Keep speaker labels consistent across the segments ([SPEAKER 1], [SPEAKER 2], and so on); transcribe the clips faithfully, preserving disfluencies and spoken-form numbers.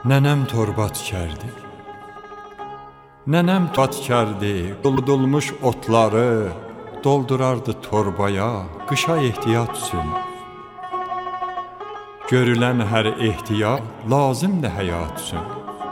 [SPEAKER 1] Nənəm torba tikərdi. Nənəm torba tikərdi, doldurulmuş otları doldurardı torbaya, qışa ehtiyat üçün. Görülən hər ehtiyat lazımdır həyat üçün.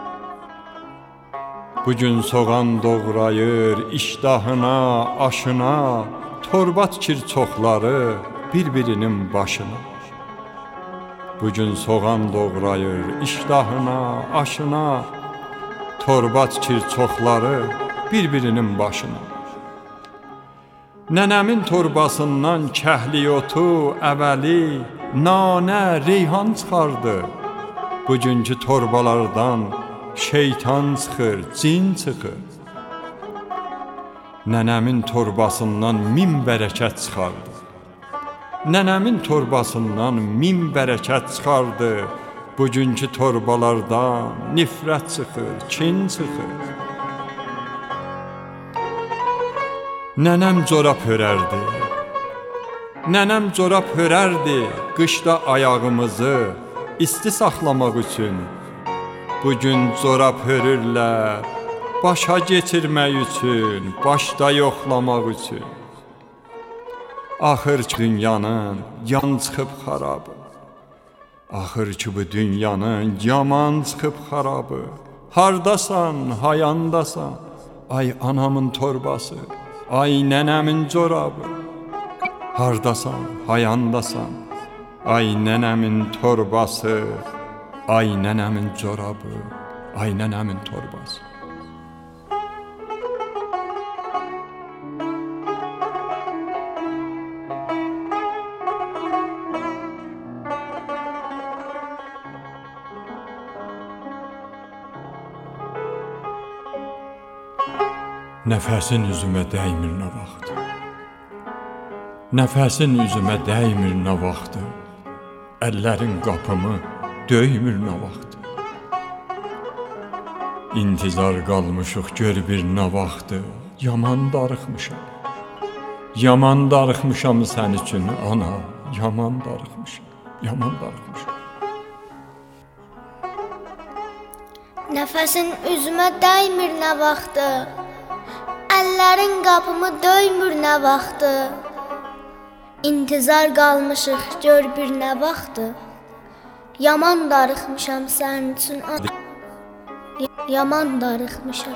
[SPEAKER 1] Bugün soğan doğrayır iştahına, aşına, torba tikir çoxları bir-birinin başına. Bugün soğan doğrayır iştahına, aşına, torba tikir çoxları bir-birinin başına. Nənəmin torbasından kəhliyotu, əvəli, nanə, reyhan çıxardı. Bugünkü torbalardan şeytan çıxır, cin çıxır. Nənəmin torbasından min bərəkət çıxardı. Nənəmin torbasından min bərəkət çıxardı. Bugünkü torbalardan nifrət çıxır, kin çıxır. Nənəm corab hörərdi. Nənəm corab hörərdi qışda ayağımızı isti saxlamaq üçün. Bugün corab hörürlər başa keçirmək üçün, başda yoxlamaq üçün. Axır ki dünyanın yan çıxıb xarabı. Axır ki bu dünyanın yaman çıxıb xarabı. Hardasan, hayandasan, ay anamın torbası, ay nənəmin corabı. Hardasan, hayandasan, ay nənəmin torbası, ay nənəmin corabı, ay nənəmin torbası. Nəfəsin üzümə dəymir nə vaxt. Nəfəsin üzümə dəymir nə vaxt. Əllərin qapımı döymür nə vaxt. İntizar qalmışıq gör bir nə vaxt. Yaman darıxmışam. Yaman darıxmışam sən üçün ana. Yaman darıxmışam. Yaman darıxmışam.
[SPEAKER 2] Nəfəsin üzümə dəymir nə vaxt. Əllərin qapımı döymür nə vaxt. İntizar qalmışıq gör bir nə vaxt. Yaman darıxmışam sənin üçün ana. Yaman darıxmışam.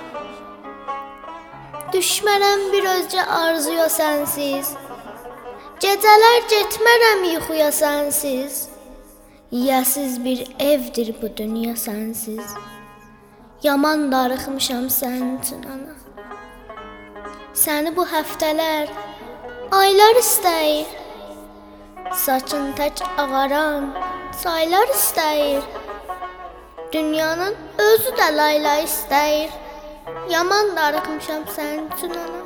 [SPEAKER 2] Düşmərəm bir özcə arzuya sənsiz. Gecələr getmərəm yuxuya sənsiz. Yəsiz bir evdir bu dünya sənsiz. Yaman darıxmışam sənin üçün ana. Səni bu həftələr, aylar istəyir. Saçın tək ağaran, çaylar istəyir. Dünyanın özü də layla istəyir. Yaman darıxmışam sənin üçün ana.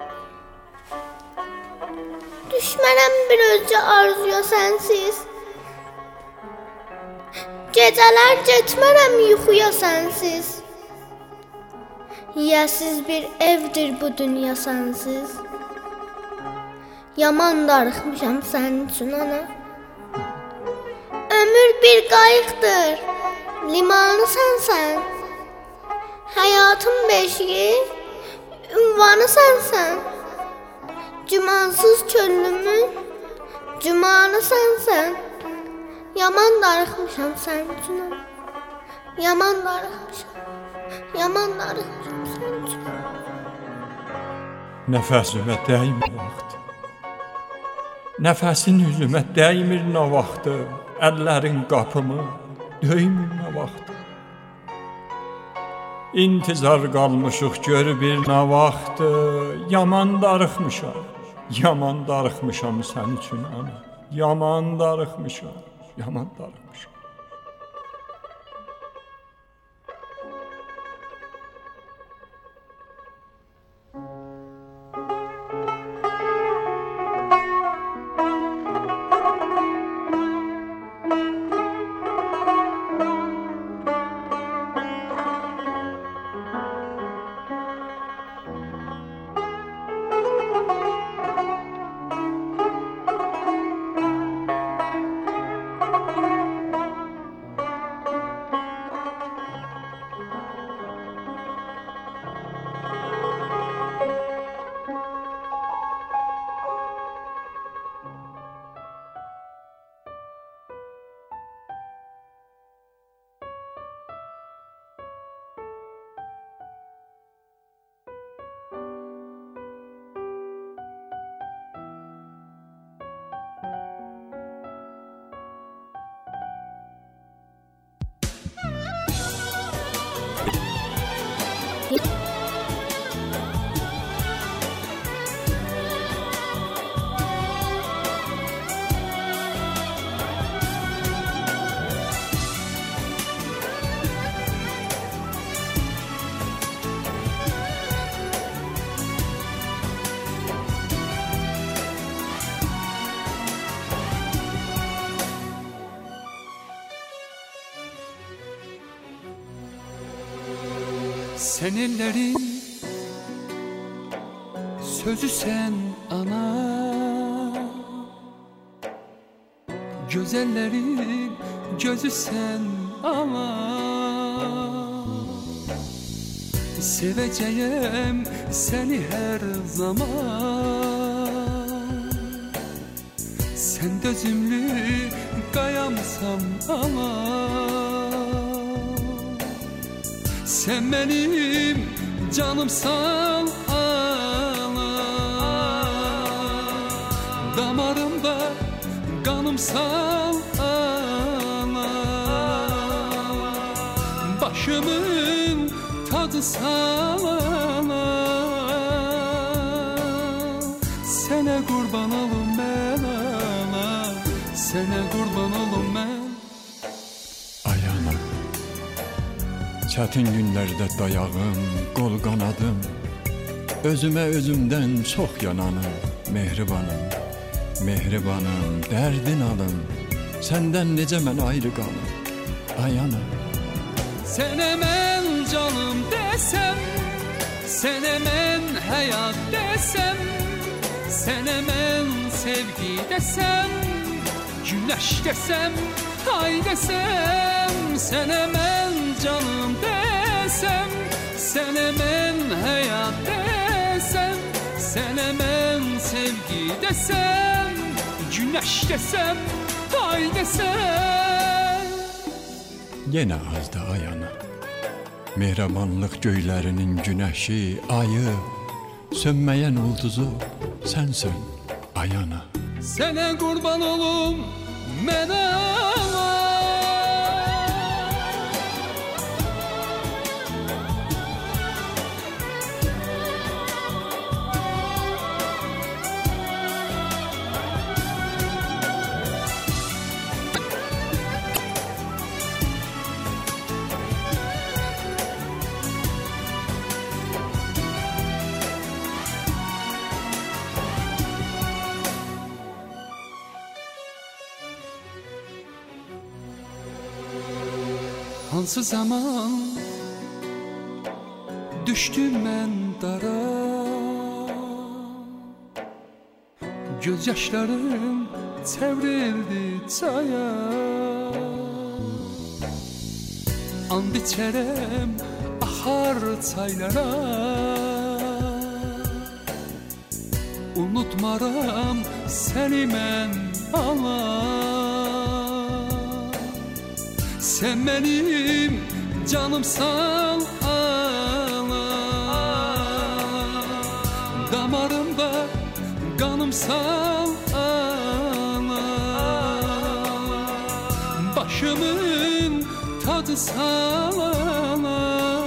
[SPEAKER 2] Düşmərəm bir özcə arzuya sənsiz. Gecələr getmərəm yuxuya sənsiz. Yəsiz bir evdir bu dünya sənsiz. Yaman darıxmışam sənin üçün ana. Ömür bir qayıqdır, limanı sənsən. Həyatın beşiği, ünvanı sənsən. Cumansız çöllümün, cumanı sənsən. Yaman darıxmışam sənin üçün ana. Yaman darıxmışam. Yaman darıxmışam sənin üçün.
[SPEAKER 1] Nəfəsimə dəymir vaxt. Nəfəsin üzümə dəymir nə vaxt. Əllərin qapımı döymür nə vaxt. İntizar qalmışıq gör bir nə vaxt. Yaman darıxmışam. Yaman darıxmışam sənin üçün ana. Yaman darıxmışam. Yaman darıxmışam.
[SPEAKER 3] Sen ellerin sözü sen ana, güzellerin gözü sen ana. Seveceğim seni her zaman, sen dözümlü kayamsan ama. Sen benim canımsan ana, damarımda kanımsan ana. Başımın tacısan ana, sene kurban olum ben ana, sene kurban olum ben.
[SPEAKER 1] Çətin günlərdə dayağım, qol qanadım, özümə özümdən çox yananım, mehribanım, mehribanım, dərdin alım, səndən necə mən ayrı qalım, ay ana.
[SPEAKER 3] Sənə mən canım desəm, sənə mən həyat desəm, sənə mən sevgi desəm, güneş desəm, ay desəm, sənə mən canım desəm, sənə mən həyat desəm, sənə mən sevgi desəm, güneş desəm, ay desəm.
[SPEAKER 1] Yenə azdı ay ana, mehribanlıq göylərinin günəşi, ayı, sönməyən ulduzu sənsən ay ana.
[SPEAKER 3] Sənə qurban olum mən ana. Hansı zaman düştüm mən dara, göz yaşlarım çevrildi çaya. And içərəm axar çaylara, unutmaram səni mən ana. Sen benim canımsan ana, damarımda kanımsan ana. Başımın tacısan ana,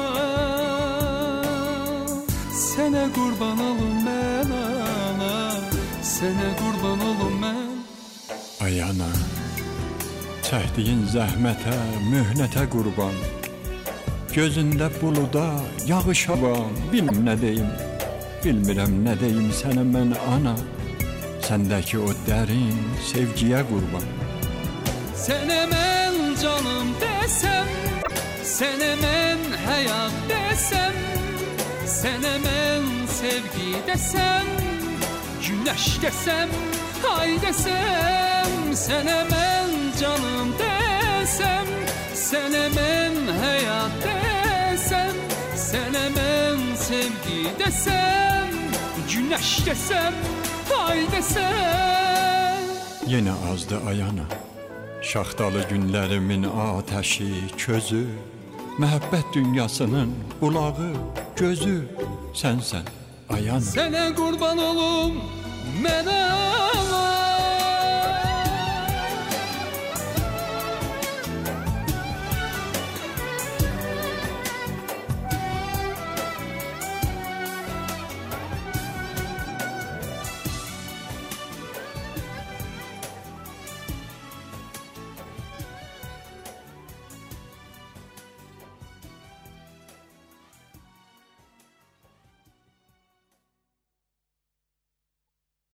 [SPEAKER 3] sene kurban olum ben ana, sene kurban olum ben.
[SPEAKER 1] Ay ana, çəkdiyin zəhmətə, mühnətə qurban, gözündə buluda yağışa van. Bilmirəm nə deyim, bilmirəm nə deyim sənə mən ana, səndəki o dərin sevgiyə qurban.
[SPEAKER 3] Sənə mən canım desəm, sənə mən həyat desəm, sənə mən sevgi desəm, güneş desəm, ay desəm, sənə mən canım desəm, sənə mən həyat desəm, sənə mən sevgi desəm, güneş desəm, ay desəm.
[SPEAKER 1] Yenə azdı ay ana, şaxtalı günlərimin ateşi, közü, məhəbbət dünyasının bulağı, gözü sənsən ay ana.
[SPEAKER 3] Sənə qurban olum mən ana.